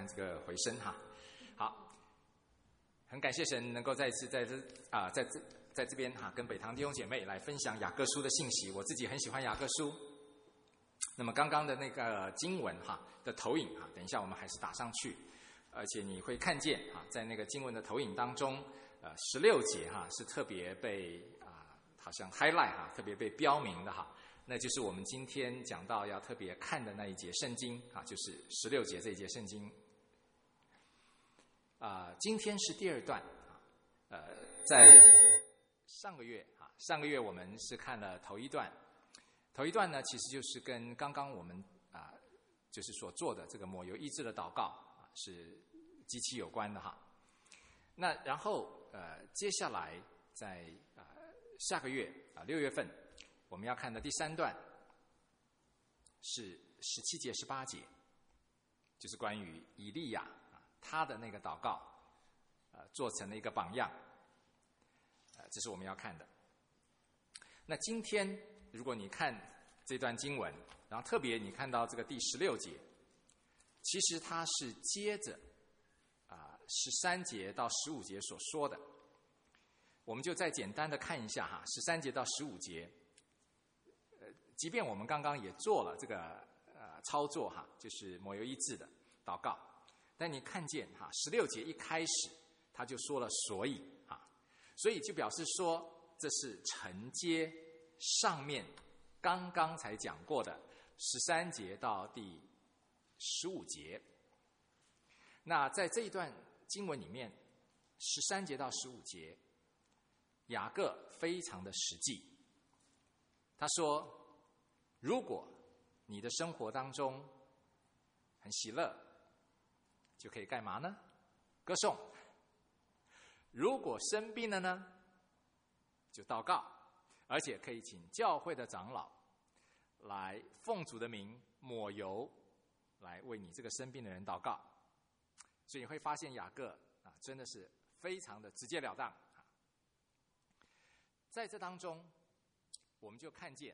这个回声哈。好，很感谢神能够再一次在这边哈，跟北堂弟兄姐妹来分享雅各书的信息。我自己很喜欢雅各书。那么刚刚的那个经文哈的投影哈，等一下我们还是打上去，而且你会看见哈，在那个经文的投影当中，16节哈是特别被好像 highlight 哈，特别被标明的哈。那就是我们今天讲到要特别看的那一节圣经啊，就是16节这一节圣经。今天是第二段在上个月我们是看了头一段呢，其实就是跟刚刚我们就是所做的这个抹油医治的祷告是极其有关的哈。那然后接下来在下个月6月份。我们要看的第3段是17节、18节，就是关于以利亚他的那个祷告，做成了一个榜样，这是我们要看的。那今天如果你看这段经文，然后特别你看到这个第16节，其实它是接着13节到15节所说的，我们就再简单的看一下哈，13节到15节。即便我们刚刚也做了这个操作哈，就是抹油医治的祷告，但你看见哈，16节一开始他就说了所以就表示说这是承接上面刚刚才讲过的13节到第15节。那在这一段经文里面，13节到15节，雅各非常的实际，他说，如果你的生活当中很喜乐，就可以干嘛呢？歌颂。如果生病了呢，就祷告，而且可以请教会的长老来奉主的名抹油，来为你这个生病的人祷告。所以你会发现雅各真的是非常的直截了当。在这当中，我们就看见。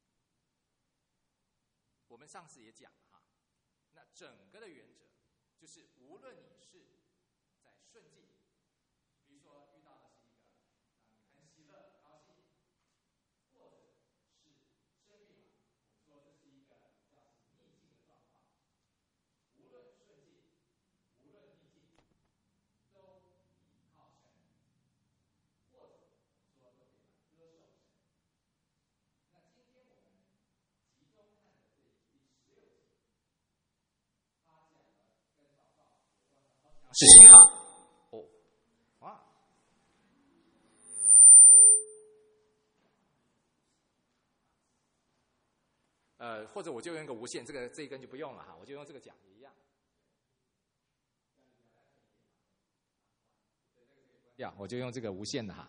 我们上次也讲哈，那整个的原则就是无论你是在顺境，比如说遇到的是一个你很喜乐、高兴，或者是生病了，我们说这是一个比较是逆境的状况，无论顺境，无论逆境，都依靠神，或者说都可以歌颂神。那今天我们集中看的这第16节，他讲了跟祷告有关的好几样事情哈。或者我就用一个无线，这一根就不用了哈，我就用这个讲也一样。我就用这个无线的哈。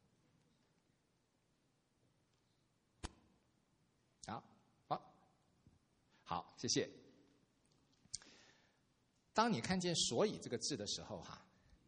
好，谢谢。当你看见所以这个字的时候哈，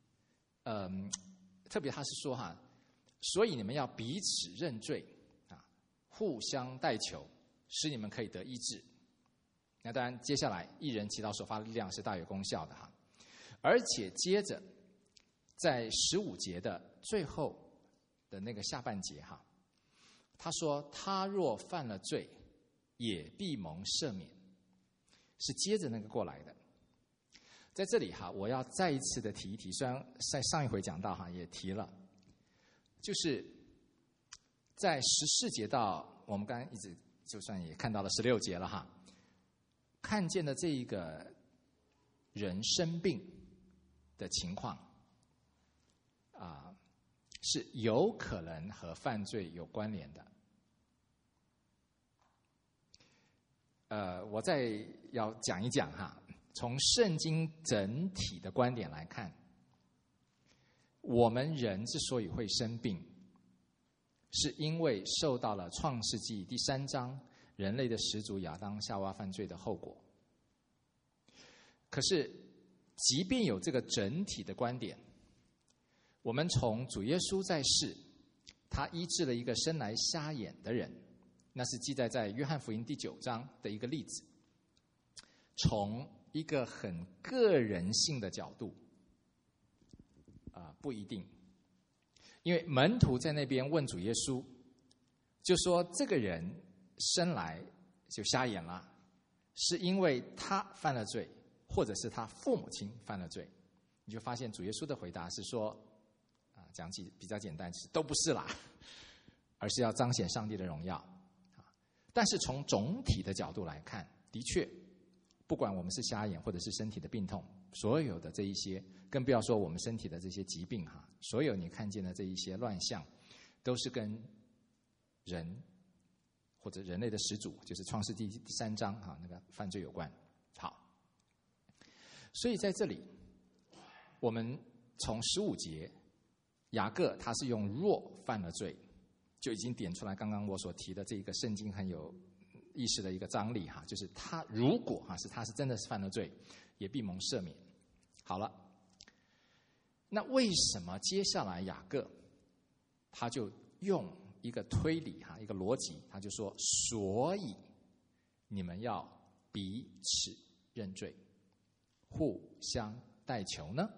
特别他是说哈，所以你们要彼此认罪互相代求，使你们可以得医治。那当然接下来一人祈祷所发的力量是大有功效的哈。而且接着在15节的最后的那个下半节哈，他说他若犯了罪，也必蒙赦免，是接着那个过来的。在这里哈，我要再一次的提一提，虽然在上一回讲到哈也提了，就是在14节到我们刚刚一直就算也看到了16节了哈，看见的这一个人生病的情况是有可能和犯罪有关联的。我再要讲一讲哈，从圣经整体的观点来看，我们人之所以会生病，是因为受到了创世纪第3章人类的始祖亚当夏娃犯罪的后果。可是即便有这个整体的观点，我们从主耶稣在世，他医治了一个生来瞎眼的人，那是记载在约翰福音第9章的一个例子。从一个很个人性的角度？不一定，因为门徒在那边问主耶稣，就说这个人生来就瞎眼了，是因为他犯了罪，或者是他父母亲犯了罪。你就发现主耶稣的回答是说，讲起比较简单，是都不是啦，而是要彰显上帝的荣耀。但是从总体的角度来看，的确，不管我们是瞎眼或者是身体的病痛，所有的这一些，更不要说我们身体的这些疾病哈，所有你看见的这一些乱象，都是跟人或者人类的始祖，就是创世纪第3章哈那个犯罪有关。好，所以在这里，我们从15节，雅各他是用若犯了罪，就已经点出来刚刚我所提的这一个圣经很有意识的一个张力哈，就是他如果他是真的是犯了罪，也必蒙赦免。好了，那为什么接下来雅各他就用一个推理哈，一个逻辑，他就说，所以你们要彼此认罪，互相代求呢？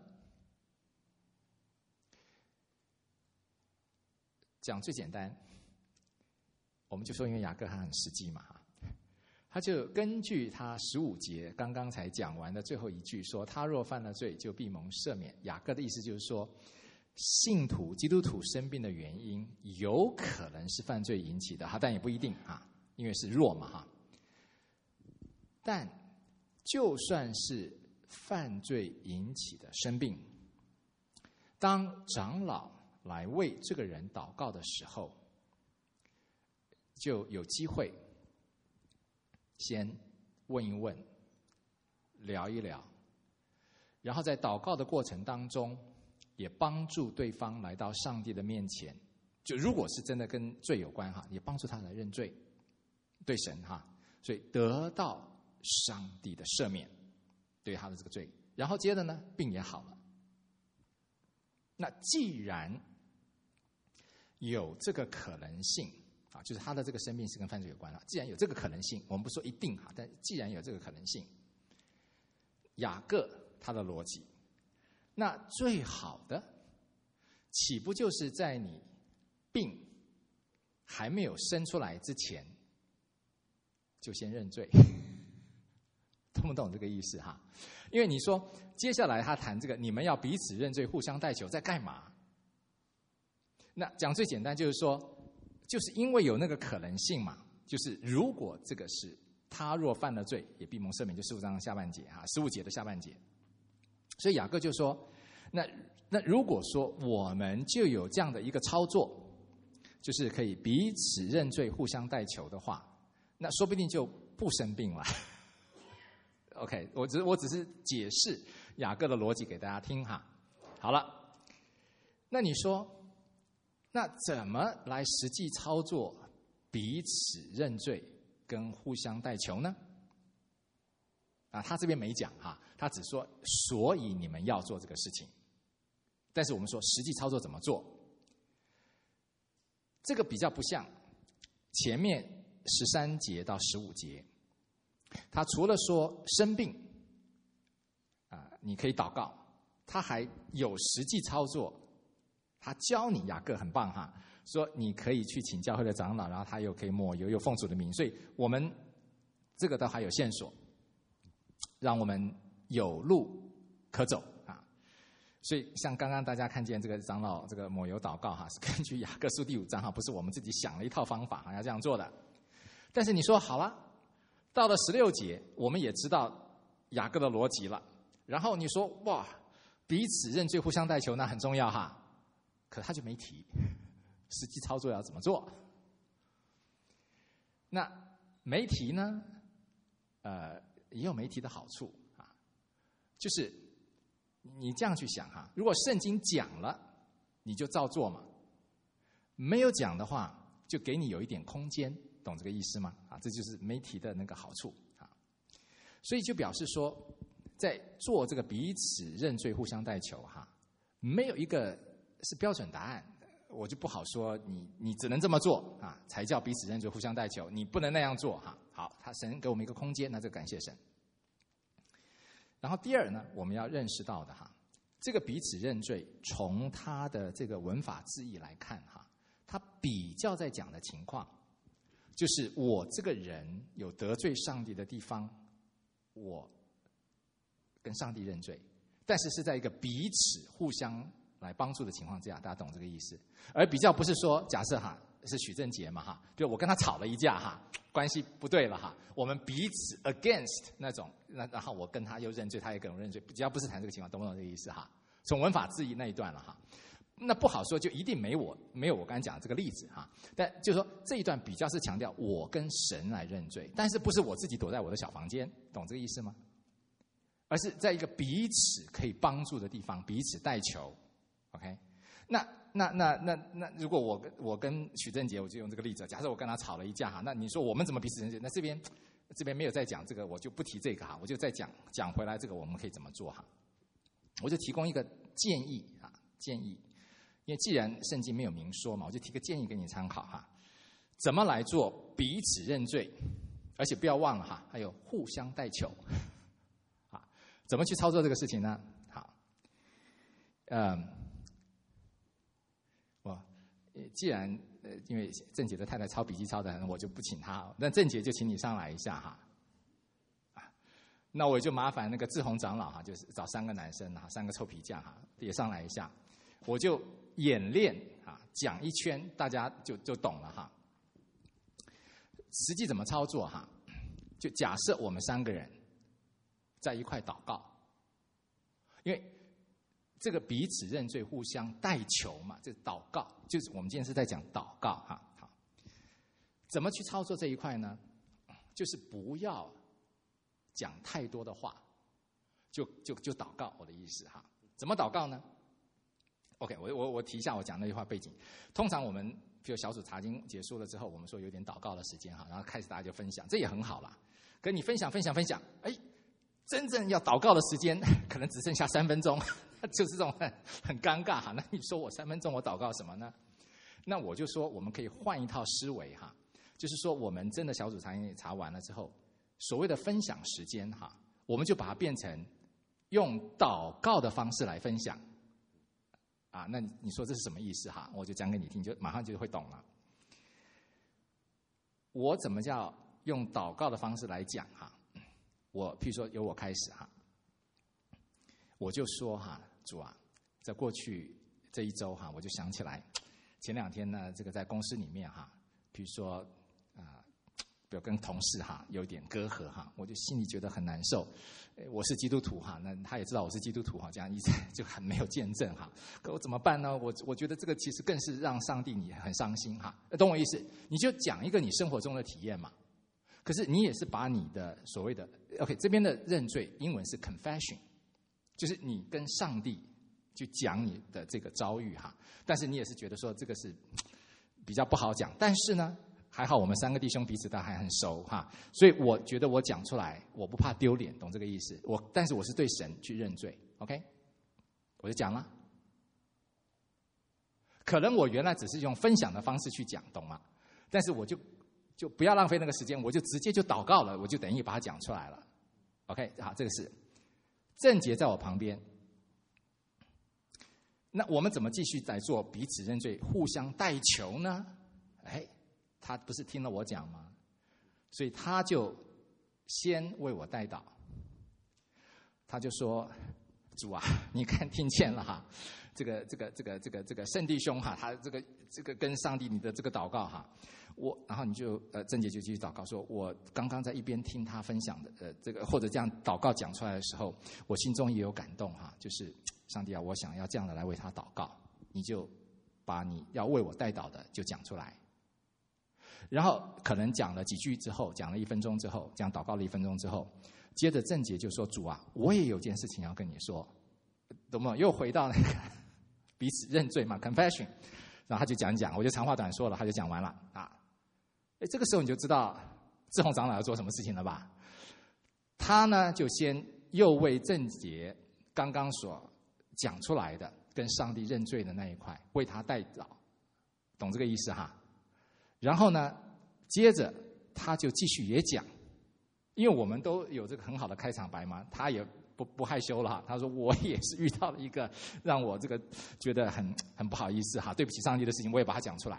讲最简单，我们就说因为雅各他很实际嘛，他就根据他15节刚刚才讲完的最后一句说，他若犯了罪，就必蒙赦免。雅各的意思就是说，信徒基督徒生病的原因有可能是犯罪引起的，但也不一定因为是若嘛但就算是犯罪引起的生病，当长老来为这个人祷告的时候，就有机会先问一问，聊一聊，然后在祷告的过程当中，也帮助对方来到上帝的面前。就如果是真的跟罪有关也帮助他来认罪，对神所以得到上帝的赦免，对他的这个罪。然后接着呢，病也好了。那既然有这个可能性就是他的这个生病是跟犯罪有关了。既然有这个可能性，我们不说一定但既然有这个可能性，雅各他的逻辑，那最好的岂不就是在你病还没有生出来之前，就先认罪？懂不懂这个意思因为你说接下来他谈这个，你们要彼此认罪，互相代求，在干嘛？那讲最简单就是说，就是因为有那个可能性嘛，就是如果这个是他若犯了罪，也必蒙赦免，就15章下半节15节的下半节。所以雅各就说，那如果说我们就有这样的一个操作，就是可以彼此认罪、互相代求的话，那说不定就不生病了。OK， 我只是解释雅各的逻辑给大家听好了，那你说，那怎么来实际操作彼此认罪跟互相代求呢？他这边没讲他只说所以你们要做这个事情。但是我们说实际操作怎么做，这个比较不像前面13节到15节，他除了说生病你可以祷告，他还有实际操作。他教你，雅各很棒说你可以去请教会的长老，然后他又可以抹油，又奉主的名，所以我们这个都还有线索，让我们有路可走所以像刚刚大家看见这个长老这个抹油祷告是根据雅各书第5章不是我们自己想了一套方法要这样做的。但是你说好了，到了16节，我们也知道雅各的逻辑了，然后你说哇，彼此认罪互相代求那很重要可他就没提实际操作要怎么做。那没提呢也有没提的好处就是你这样去想如果圣经讲了你就照做嘛，没有讲的话就给你有一点空间，懂这个意思吗这就是没提的那个好处所以就表示说，在做这个彼此认罪互相代求没有一个是标准答案，我就不好说你只能这么做才叫彼此认罪互相代求，你不能那样做好，他神给我们一个空间，那就感谢神。 然后第二呢，我们要认识到的哈，这个彼此认罪，从他的这个文法字义来看哈，他比较在讲的情况，就是我这个人有得罪上帝的地方，我跟上帝认罪，但是是在一个彼此互相来帮助的情况之下，大家懂这个意思？而比较不是说，假设哈是许正杰嘛哈，就我跟他吵了一架哈，关系不对了哈，我们彼此 against 那种，然后我跟他又认罪，他也跟我认罪，比较不是谈这个情况，懂不懂这个意思哈？从文法字义那一段了哈，那不好说，就一定没有我刚才讲的这个例子哈。但就是说这一段比较是强调我跟神来认罪，但是不是我自己躲在我的小房间，懂这个意思吗？而是在一个彼此可以帮助的地方，彼此带球 ，OK？ 那如果我跟许正杰，我就用这个例子，假设我跟他吵了一架哈，那你说我们怎么彼此认罪？那这边没有再讲这个，我就不提这个哈，我就再讲回来这个我们可以怎么做哈？我就提供一个建议啊，因为既然圣经没有明说嘛，我就提个建议给你参考哈，怎么来做彼此认罪，而且不要忘了哈，还有互相带球。怎么去操作这个事情呢？好，既然因为郑姐的太太抄笔记抄的很，我就不请她，那郑姐就请你上来一下哈。那我就麻烦那个志宏长老哈，就是找3个男生哈，3个臭皮匠哈，也上来一下，我就演练啊，讲一圈，大家就懂了哈。实际怎么操作哈？就假设我们3个人在一块祷告，因为这个彼此认罪、互相带球嘛，这祷告就是我们今天是在讲祷告哈。好，怎么去操作这一块呢？就是不要讲太多的话，就祷告。我的意思哈，怎么祷告呢 ？OK， 我提一下我讲那句话背景。通常我们比如小组查经结束了之后，我们说有点祷告的时间哈，然后开始大家就分享，这也很好啦。可你分享，哎，真正要祷告的时间可能只剩下3分钟，就是这种很尴尬哈。那你说我3分钟我祷告什么呢？那我就说我们可以换一套思维哈，就是说我们真的小组查经查完了之后，所谓的分享时间哈，我们就把它变成用祷告的方式来分享啊。那你说这是什么意思哈？我就讲给你听，就马上就会懂了。我怎么叫用祷告的方式来讲哈？譬如说由我开始哈，我就说哈，主啊，在过去这一周哈，我就想起来前2天呢，这个在公司里面哈，比如说比如跟同事哈有点隔阂哈，我就心里觉得很难受。我是基督徒哈，那他也知道我是基督徒哈，这样一直就很没有见证哈。可我怎么办呢？我觉得这个其实更是让上帝你很伤心哈。懂我意思？你就讲一个你生活中的体验嘛。可是你也是把你的所谓的 OK 这边的认罪，英文是 confession， 就是你跟上帝去讲你的这个遭遇哈。但是你也是觉得说这个是比较不好讲，但是呢，还好我们3个弟兄彼此都还很熟哈，所以我觉得我讲出来我不怕丢脸，懂这个意思？但是我是对神去认罪 ，OK， 我就讲了。可能我原来只是用分享的方式去讲，懂吗？但是我就不要浪费那个时间，我就直接就祷告了，我就等于把它讲出来了。OK， 好，这个是正杰在我旁边。那我们怎么继续在做彼此认罪、互相带球呢？他不是听了我讲吗？所以他就先为我代祷。他就说：“主啊，你看听见了哈，这个圣弟兄哈，他这个跟上帝你的这个祷告哈。”然后你就郑姐就继续祷告说，我刚刚在一边听他分享的这个或者这样祷告讲出来的时候，我心中也有感动哈，就是上帝啊，我想要这样的来为他祷告，你就把你要为我代祷的就讲出来。然后可能讲了几句之后，讲了1分钟之后，这样祷告了1分钟之后，接着郑姐就说：“主啊，我也有件事情要跟你说。”懂吗？又回到那个彼此认罪嘛 ，confession。然后他就讲，我就长话短说了，他就讲完了啊。这个时候你就知道志宏长老要做什么事情了吧？他呢就先又为郑杰刚刚所讲出来的跟上帝认罪的那一块为他代祷，懂这个意思哈？然后呢，接着他就继续也讲，因为我们都有这个很好的开场白嘛，他也不害羞了哈。他说我也是遇到了一个让我这个觉得很不好意思哈，对不起上帝的事情，我也把它讲出来。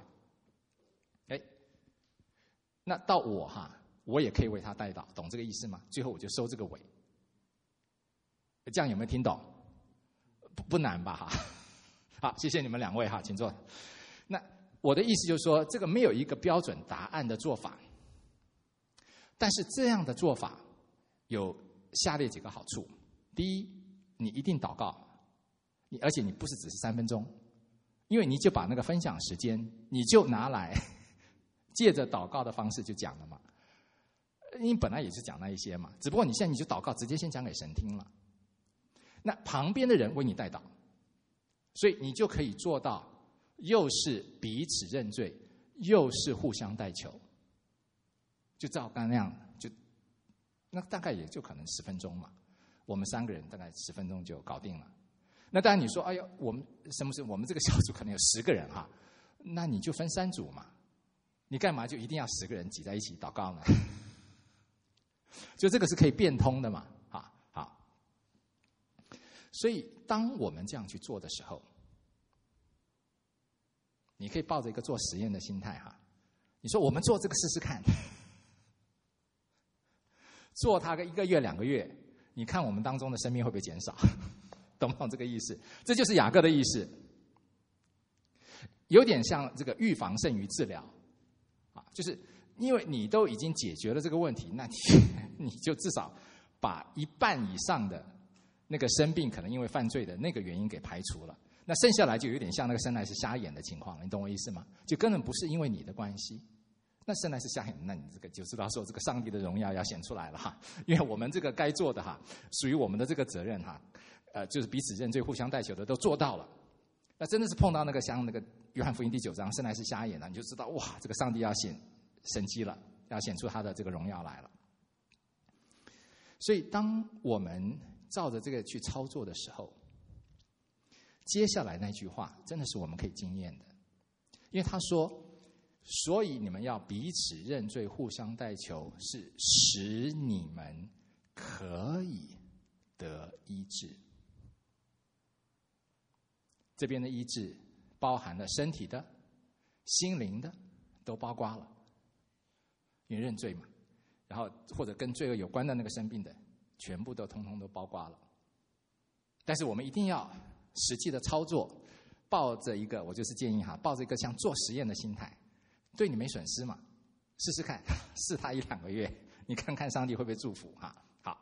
那到我哈，我也可以为他代祷，懂这个意思吗？最后我就收这个尾，这样有没有听懂？不难吧哈？好，谢谢你们两位哈，请坐。那我的意思就是说，这个没有一个标准答案的做法，但是这样的做法有下列几个好处：第一，你一定祷告，而且你不是只是3分钟，因为你就把那个分享时间，你就拿来借着祷告的方式就讲了嘛。你本来也是讲那一些嘛，只不过你现在你就祷告，直接先讲给神听了。那旁边的人为你代祷，所以你就可以做到，又是彼此认罪，又是互相代求。就照刚那样，那大概也就可能10分钟嘛。我们3个人大概10分钟就搞定了。那当然你说，哎呀，我们这个小组可能有10个人哈，那你就分3组嘛。你干嘛就一定要10个人挤在一起祷告呢？就这个是可以变通的嘛，好。所以当我们这样去做的时候，你可以抱着一个做实验的心态哈。你说我们做这个试试看，做它个1个月2个月，你看我们当中的生命会不会减少？懂不懂这个意思？这就是雅各的意思，有点像这个预防胜于治疗。就是因为你都已经解决了这个问题，那你就至少把1半以上的那个生病可能因为犯罪的那个原因给排除了，那剩下来就有点像那个生来是瞎眼的情况了，你懂我意思吗？就根本不是因为你的关系，那生来是瞎眼，那你这个就知道说这个上帝的荣耀要显出来了哈，因为我们这个该做的哈，属于我们的这个责任哈，就是彼此认罪、互相代求的都做到了。那真的是碰到那个像那个约翰福音第9章生来是瞎眼了，你就知道哇，这个上帝要显神迹了，要显出他的这个荣耀来了。所以当我们照着这个去操作的时候，接下来那句话真的是我们可以经验的，因为他说，所以你们要彼此认罪，互相代求，是使你们可以得医治。这边的医治包含了身体的、心灵的，都包括了，因为认罪嘛，然后或者跟罪恶有关的那个生病的，全部都通通都包括了。但是我们一定要实际的操作，抱着一个，我就是建议哈，抱着一个像做实验的心态，对你没损失嘛，试试看，试他1、2个月，你看看上帝会不会祝福哈。好，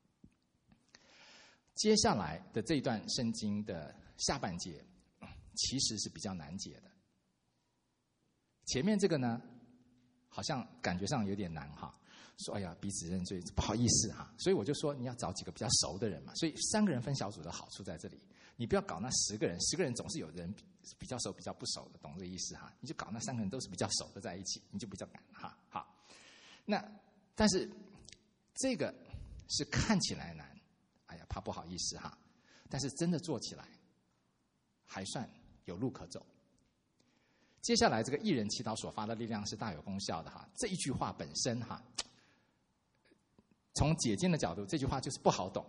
接下来的这一段圣经的下半节其实是比较难解的。前面这个呢，好像感觉上有点难哈，说哎呀彼此认罪，不好意思哈，所以我就说你要找几个比较熟的人嘛。所以3个人分小组的好处在这里，你不要搞那10个人，10个人总是有人比较熟比较不熟的，懂这意思哈？你就搞那3个人都是比较熟的在一起，你就比较敢哈。好，那但是这个是看起来难，哎呀怕不好意思哈，但是真的做起来还算有路可走。接下来这个义人祈祷所发的力量是大有功效的哈，这一句话本身哈，从解经的角度，这句话就是不好懂。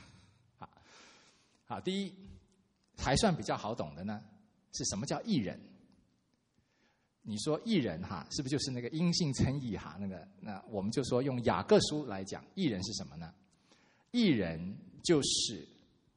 好，第一还算比较好懂的呢，是什么叫义人？你说义人哈，是不是就是那个因信称义哈？那我们就说用雅各书来讲，义人是什么呢？义人就是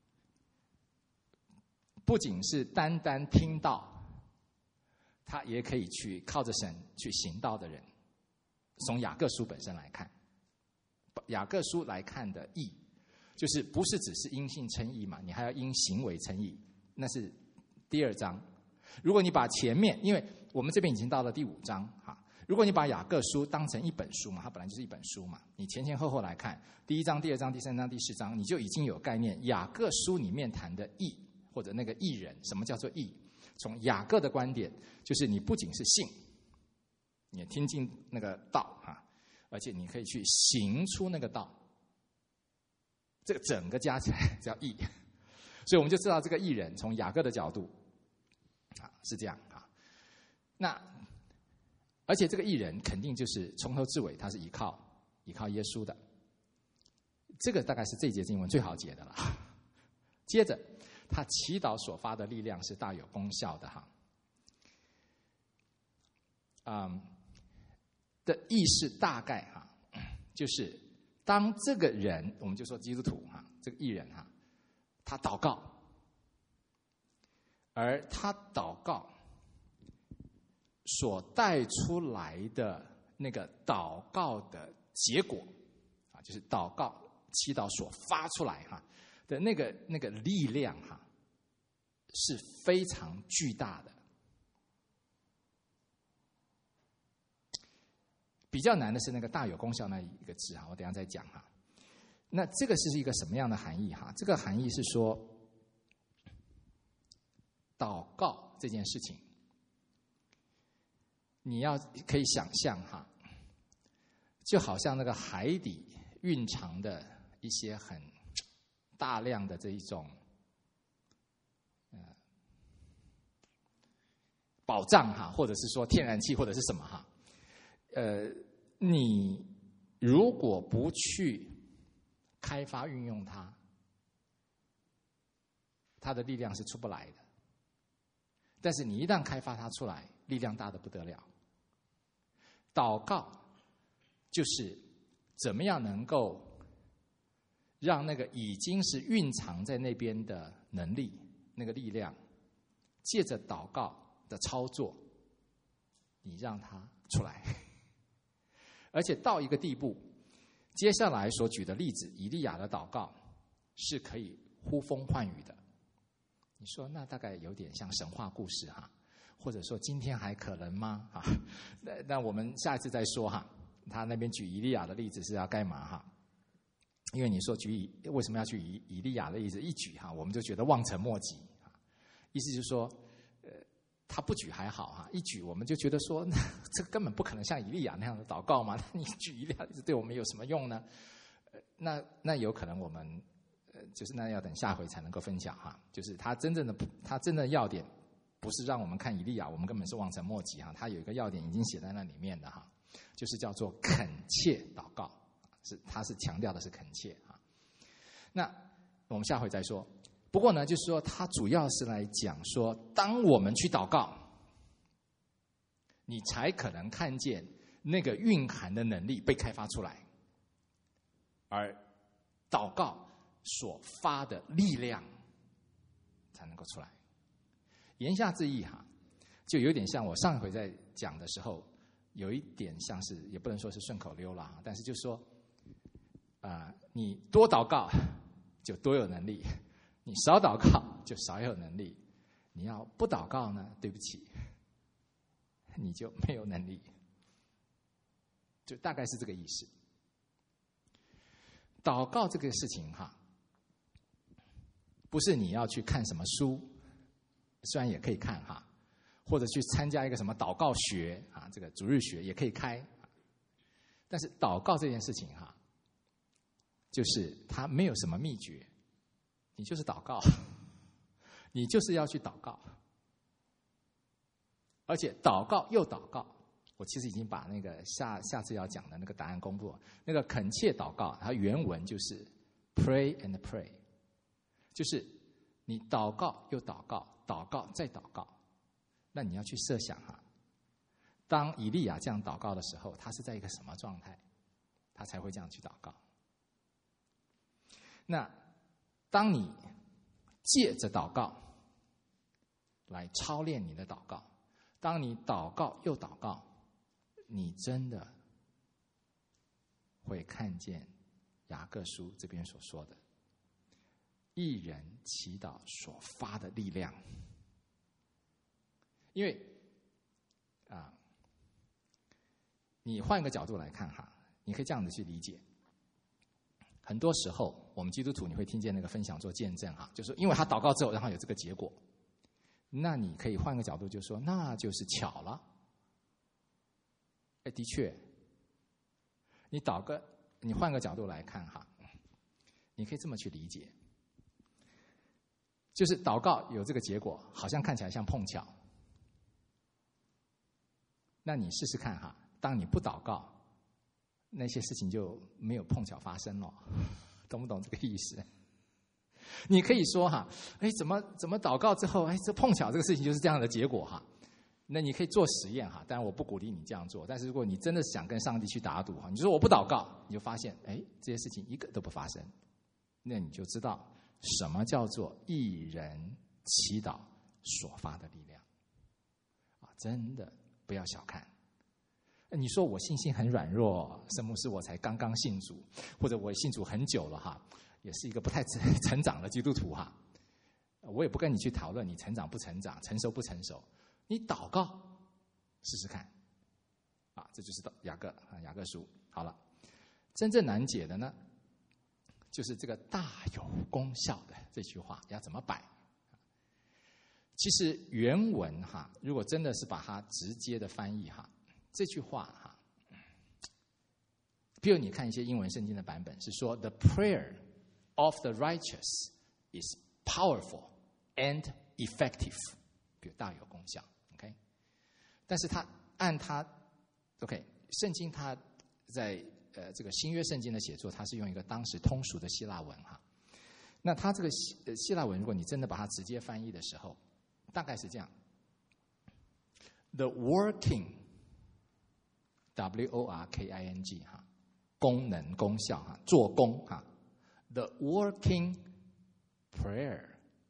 不仅是单单听到，他也可以去靠着神去行道的人。从雅各书本身来看，雅各书来看的义，就是不是只是因信称义嘛，你还要因行为称义，那是第2章。如果你把前面，因为我们这边已经到了第5章哈，如果你把雅各书当成一本书嘛，它本来就是一本书嘛，你前前后后来看，第1章、第2章、第3章、第4章，你就已经有概念。雅各书里面谈的义，或者那个义人，什么叫做义？从雅各的观点，就是你不仅是信，你也听进那个道哈，而且你可以去行出那个道，这个整个加起来叫义。所以我们就知道这个义人从雅各的角度是这样啊。那而且这个义人肯定就是从头至尾他是依靠耶稣的。 这个大概是这节经文最好解的了。接着，他祈祷所发的力量是大有功效的哈。的意思大概哈，就是当这个人，我们就说基督徒哈，这个义人哈，他祷告，而他祷告所带出来的那个祷告的结果啊，就是祷告祈祷所发出来哈的那个力量哈，是非常巨大的。比较难的是那个大有功效那一个字哈，我等一下再讲哈。那这个是一个什么样的含义哈？这个含义是说，祷告这件事情，你可以想象哈，就好像那个海底蕴藏的一些很大量的这一种宝藏哈，或者是说天然气或者是什么哈。你如果不去开发运用它，它的力量是出不来的。但是你一旦开发它出来，力量大得不得了。祷告就是怎么样能够让那个已经是蕴藏在那边的能力、那个力量，借着祷告的操作，你让它出来。而且到一个地步，接下来所举的例子，以利亚的祷告是可以呼风唤雨的。你说那大概有点像神话故事哈，或者说今天还可能吗？哈，那我们下一次再说哈。他那边举以利亚的例子是要干嘛哈？因为你说为什么要举以利亚的例子一举哈，我们就觉得望尘莫及。意思就是说，他不举还好哈，一举我们就觉得说，这个根本不可能像以利亚那样的祷告嘛。你举以利亚例子对我们有什么用呢？那有可能我们就是那要等下回才能够分享哈。就是他真正的要点，不是让我们看以利亚，我们根本是望尘莫及哈。他有一个要点已经写在那里面的哈，就是叫做恳切祷告，他是强调的是恳切哈。那我们下回再说。不过呢，就是说，它主要是来讲说，当我们去祷告，你才可能看见那个蕴含的能力被开发出来，而祷告所发的力量才能够出来。言下之意哈，就有点像我上一回在讲的时候，有一点像是，也不能说是顺口溜啦，但是就是说，你多祷告就多有能力。你少祷告就少有能力，你要不祷告呢？对不起，你就没有能力，就大概是这个意思。祷告这个事情哈，不是你要去看什么书，虽然也可以看哈，或者去参加一个什么祷告学啊，这个主日学也可以开，但是祷告这件事情哈，就是它没有什么秘诀。你就是祷告，你就是要去祷告，而且祷告又祷告。我其实已经把那个下次要讲的那个答案公布了。那个恳切祷告，它原文就是 pray and pray， 就是你祷告又祷告，祷告再祷告。那你要去设想哈，当以利亚这样祷告的时候，他是在一个什么状态，他才会这样去祷告？那当你借着祷告来操练你的祷告，当你祷告又祷告，你真的会看见雅各书这边所说的义人祈祷所发的力量。因为你换一个角度来看哈，你可以这样子去理解。很多时候，我们基督徒你会听见那个分享做见证哈，就是因为他祷告之后，让他有这个结果。那你可以换个角度，就说那就是巧了。的确，你换个角度来看哈，你可以这么去理解，就是祷告有这个结果，好像看起来像碰巧。那你试试看哈，当你不祷告，那些事情就没有碰巧发生了， 懂不懂这个意思？你可以说哈，怎么祷告之后，这碰巧这个事情就是这样的结果哈。那你可以做实验哈，当然我不鼓励你这样做。但是如果你真的想跟上帝去打赌哈，你就说我不祷告，你就发现这些事情一个都不发生，那你就知道什么叫做义人祈祷所发的力量啊！真的不要小看。你说我信心很软弱，圣牧师我才刚刚信主，或者我信主很久了哈，也是一个不太成长的基督徒哈。我也不跟你去讨论你成长不成长，成熟不成熟。你祷告试试看啊，这就是雅各书。好了，真正难解的呢，就是这个大有功效的这句话要怎么摆。其实原文哈，如果真的是把它直接的翻译哈，这句话哈，比如你看一些英文圣经的版本是说 The prayer of the righteous is powerful and effective， 比如大有功效。OK， 但是他按他 OK， 圣经他在这个新约圣经的写作，它是用一个当时通俗的希腊文哈。那他这个希腊文，如果你真的把它直接翻译的时候，大概是这样 ：The working working 哈，功能功效哈，做工哈 ，the working prayer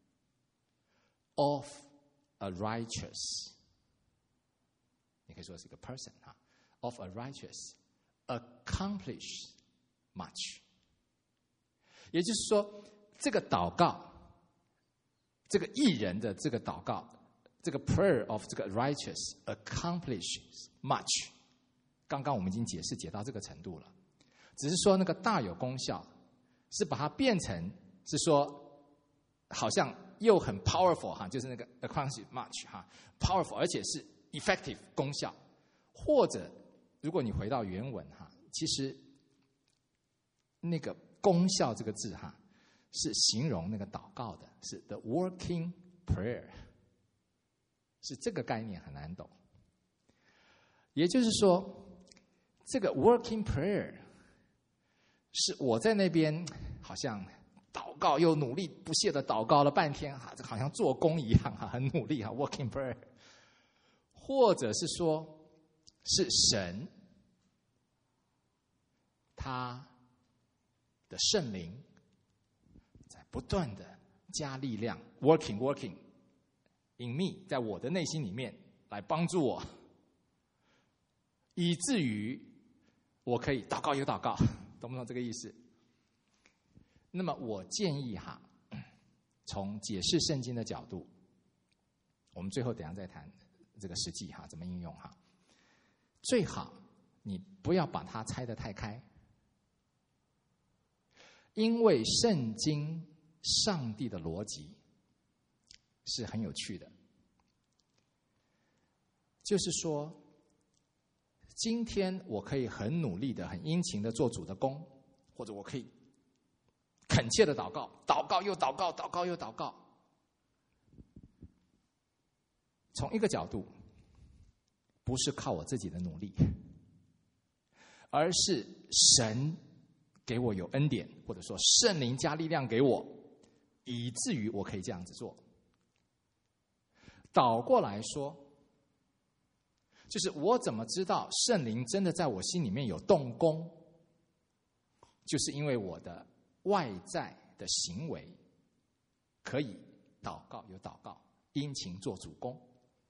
of a righteous， 你可以说是一个 person 哈 ，of a righteous accomplish much， 也就是说，这个祷告，这个义人的这个祷告，这个 prayer of 这个 righteous accomplishes much。刚刚我们已经解到这个程度了，只是说那个大有功效，是把它变成是说，好像又很 powerful 哈，就是那个 accomplish much 哈 ，powerful 而且是 effective 功效，或者如果你回到原文哈，其实那个功效这个字哈，是形容那个祷告的，是 the working prayer， 是这个概念很难懂，也就是说。这个 working prayer 是我在那边好像祷告又努力不懈的祷告了半天哈，这好像做工一样哈，很努力哈 working prayer， 或者是说是神他的圣灵在不断的加力量 working in me， 在我的内心里面来帮助我，以至于我可以祷告有祷告，懂不懂这个意思？那么我建议哈，从解释圣经的角度，我们最后等一下再谈这个实际哈怎么应用哈。最好你不要把它拆得太开，因为圣经上帝的逻辑是很有趣的，就是说。今天我可以很努力的、很殷勤的做主的工，或者我可以恳切的祷告，祷告又祷告，祷告又祷告。从一个角度，不是靠我自己的努力，而是神给我有恩典，或者说圣灵加力量给我，以至于我可以这样子做。倒过来说，就是我怎么知道圣灵真的在我心里面有动工？就是因为我的外在的行为可以祷告有祷告，殷勤做主工。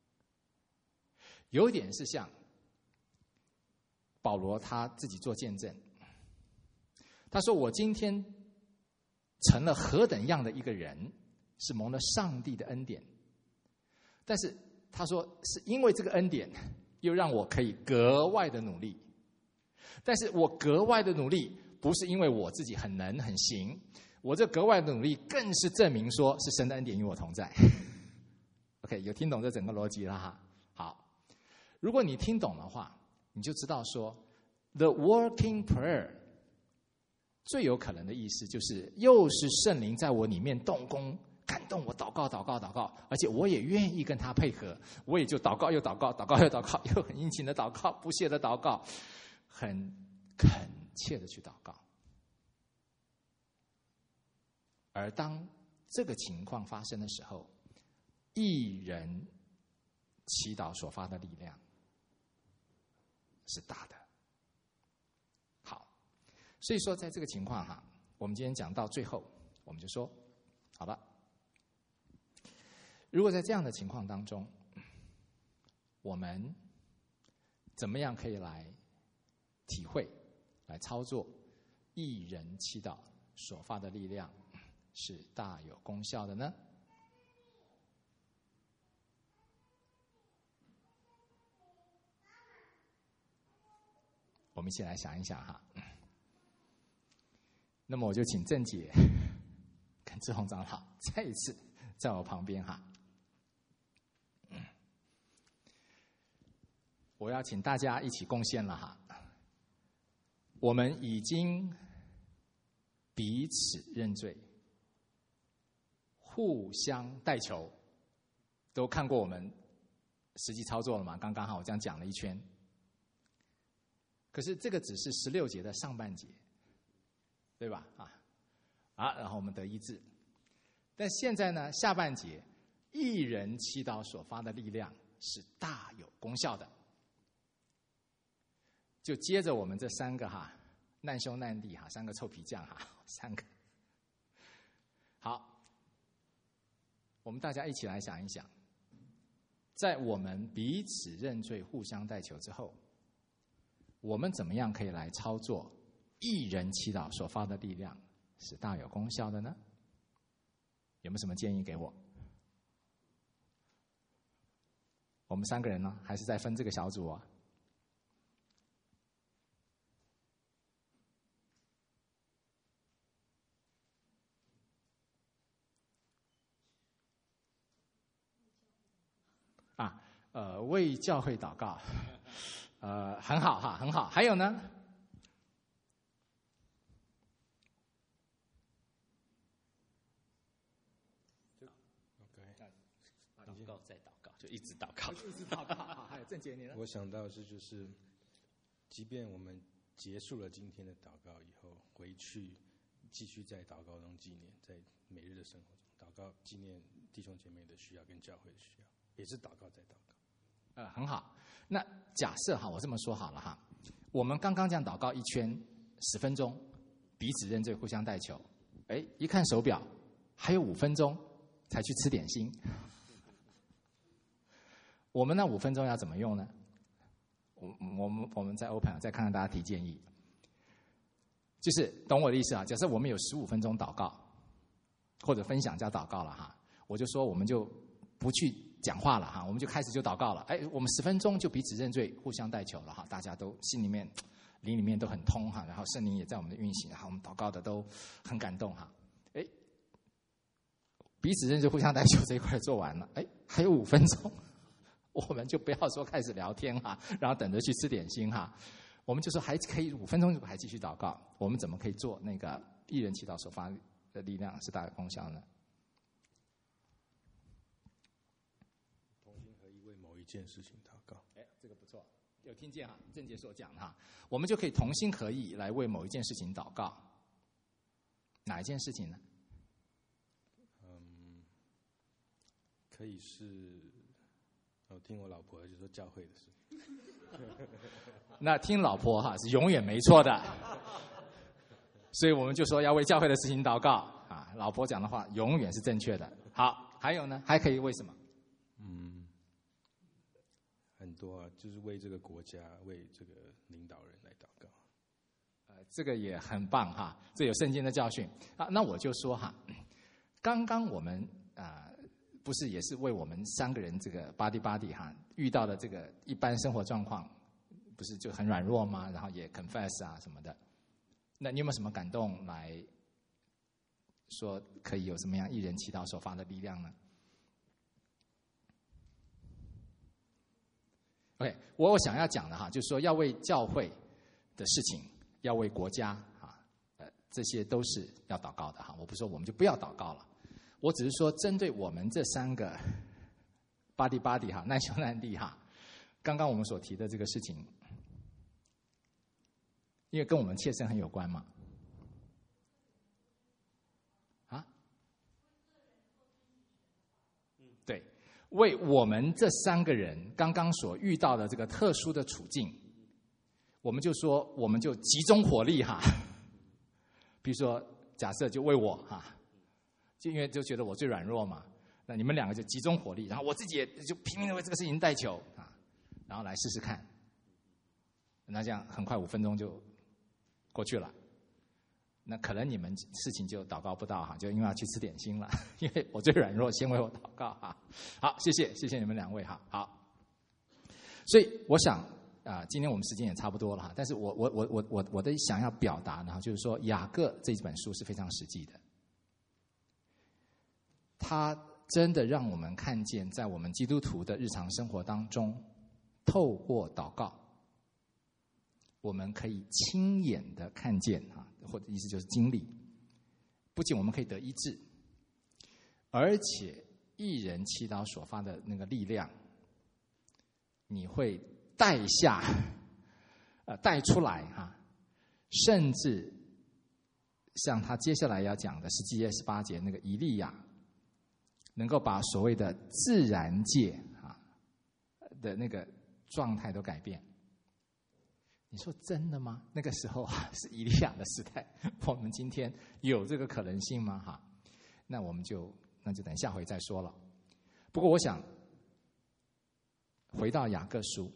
有点是像保罗他自己做见证，他说我今天成了何等样的一个人，是蒙了上帝的恩典。但是他说是因为这个恩典又让我可以格外的努力，但是我格外的努力不是因为我自己很能很行，我这格外的努力更是证明说是神的恩典与我同在。OK， 有听懂这整个逻辑了哈？好，如果你听懂的话，你就知道说 The working prayer 最有可能的意思就是又是圣灵在我里面动工感动我，祷告祷告祷告，而且我也愿意跟他配合，我也就祷告又祷告，祷告又祷告，又很殷勤的祷告，不懈的祷告，很恳切的去祷告。 而当这个情况发生的时候，一人祈祷所发的力量是大的。好，所以说在这个情况哈，我们今天讲到最后，我们就说，好了，如果在这样的情况当中，我们怎么样可以来体会、来操作一人祈祷所发的力量是大有功效的呢？我们一起来想一想哈。那么我就请郑姐跟志宏长老再一次在我旁边哈。我要请大家一起贡献了哈。我们已经彼此认罪，互相代求，都看过我们实际操作了嘛？刚刚我这样讲了一圈。可是这个只是16节的上半节，对吧？然后我们得医治。但现在呢，下半节，一人祈祷所发的力量是大有功效的。就接着我们这3个难兄难弟3个臭皮匠3个。好，我们大家一起来想一想，在我们彼此认罪、互相代求之后，我们怎么样可以来操作一人祈祷所发的力量是大有功效的呢？有没有什么建议给我？我们3个人呢，还是在分这个小组啊？为教会祷告，很好很好。还有呢？ 祷告再祷告，就一直祷告， 一直祷告。还有郑姐你呢？ 我想到是就是，即便我们结束了今天的祷告以后，回去继续在祷告中纪念，在每日的生活中祷告纪念弟兄姐妹的需要跟教会的需要，也是祷告再祷告。 很好。那假设我这么说好了我们刚刚这样祷告一圈10分钟，彼此认罪，互相代求。一看手表，还有5分钟才去吃点心。我们那5分钟要怎么用呢？我们在 open 再看看大家提建议。就是懂我的意思假设我们有15分钟祷告，或者分享加祷告了我就说我们就不去讲话了我们就开始就祷告了。我们10分钟就彼此认罪，互相代求了大家都心里面、灵里面都很通然后圣灵也在我们的运行，然后我们祷告的都很感动彼此认罪、互相代求这一块做完了，还有5分钟，我们就不要说开始聊天然后等着去吃点心我们就说还可以5分钟就还继续祷告。我们怎么可以做那个一人祈祷所发的力量是大有功效呢？ 同心合意为某一件事情祷告。 这个不错，有听见郑姐所讲的我们就可以同心合意来为某一件事情祷告。哪一件事情呢？ 可以是，我听我老婆就说教会的事。 那听老婆是永远没错的，所以我们就说要为教会的事情祷告老婆讲的话永远是正确的。好，还有呢？还可以为什么？ 很多就是为这个国家、为这个领导人来祷告。 这个也很棒这有圣经的教训那我就说刚刚我们不是也是为我们3个人这个body 遇到的这个一般生活状况，不是就很软弱吗？然后也 confess 什么的。那你有没有什么感动来说可以有什么样一人祈祷所发的力量呢？ OK， 我想要讲的就是说要为教会的事情，要为国家这些都是要祷告的我不说我们就不要祷告了，我只是说针对我们这3个body 难兄难弟刚刚我们所提的这个事情，因为跟我们切身很有关嘛。 对，为我们这3个人刚刚所遇到的这个特殊的处境，我们就集中火力哈。比如说，假设就为我哈，就因为就觉得我最软弱嘛，那你们2个就集中火力，然后我自己也就拼命的为这个事情带球啊，然后来试试看。那这样很快5分钟就过去了。那可能你们事情就祷告不到哈，就因为要去吃点心了，因为我最软弱，先为我祷告哈。好，谢谢你们2位哈。好，所以我想今天我们时间也差不多了哈，但是我的想要表达呢，就是说雅各这本书是非常实际的，它真的让我们看见，在我们基督徒的日常生活当中，透过祷告，我们可以亲眼的看见或者意思就是经历，不仅我们可以得医治，而且义人祈祷所发的那个力量，你会带出来甚至像他接下来要讲的17节18节那个以利亚，能够把所谓的自然界的那个状态都改变。你说真的吗？那个时候是以利亚的时代，我们今天有这个可能性吗？那就等下回再说了。不过我想回到雅各书，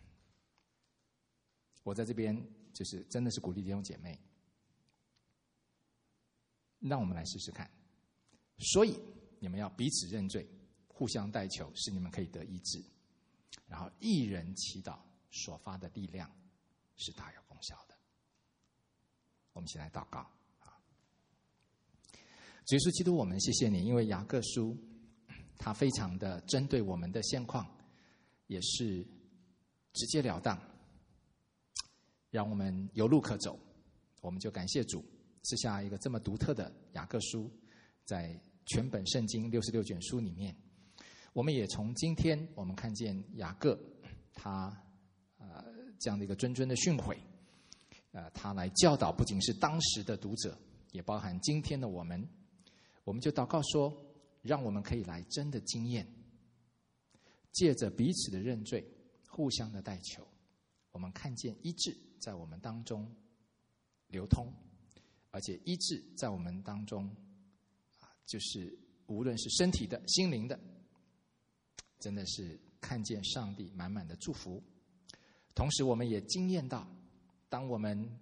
我在这边就是真的是鼓励弟兄姐妹，让我们来试试看。所以你们要彼此认罪，互相代求，使你们可以得医治。然后义人祈祷所发的力量是大有功效的。我们先来祷告。主耶稣基督，我们谢谢你，因为雅各书它非常的针对我们的现况，也是直截了当，让我们有路可走。我们就感谢主赐下一个这么独特的雅各书，在全本圣经66卷书里面，我们也从今天我们看见雅各他这样的一个谆的训诲，他来教导不仅是当时的读者，也包含今天的我们。我们就祷告说，让我们可以来真的经验，借着彼此的认罪，互相的代求，我们看见医治在我们当中流通，而且医治在我们当中就是无论是身体的心灵的，真的是看见上帝满满的祝福。同时我们也经验到，当我们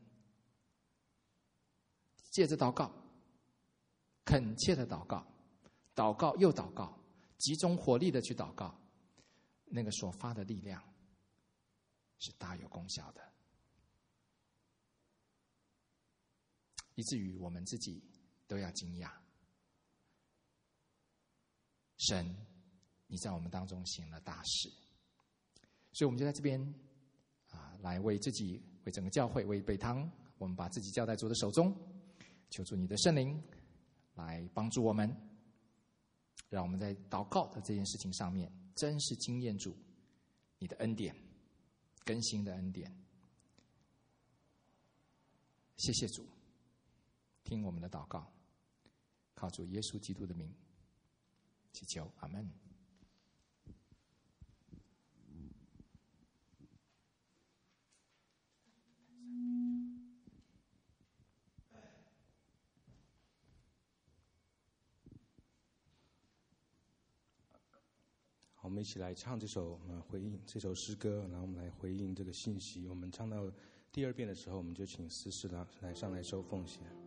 借着祷告，恳切的祷告，祷告又祷告，集中火力的去祷告，那个所发的力量是大有功效的，以至于我们自己都要惊讶，神你在我们当中行了大事。所以我们就在这边来为自己，为整个教会，为北堂，我们把自己交在主的手中，求主你的圣灵来帮助我们，让我们在祷告的这件事情上面，真是经验主你的恩典，更新的恩典。谢谢主，听我们的祷告，靠主耶稣基督的名祈求，阿们。 我们一起来唱这首回应这首诗歌，然后我们来回应这个信息。我们唱到第2遍的时候，我们就请司事来上来收奉献。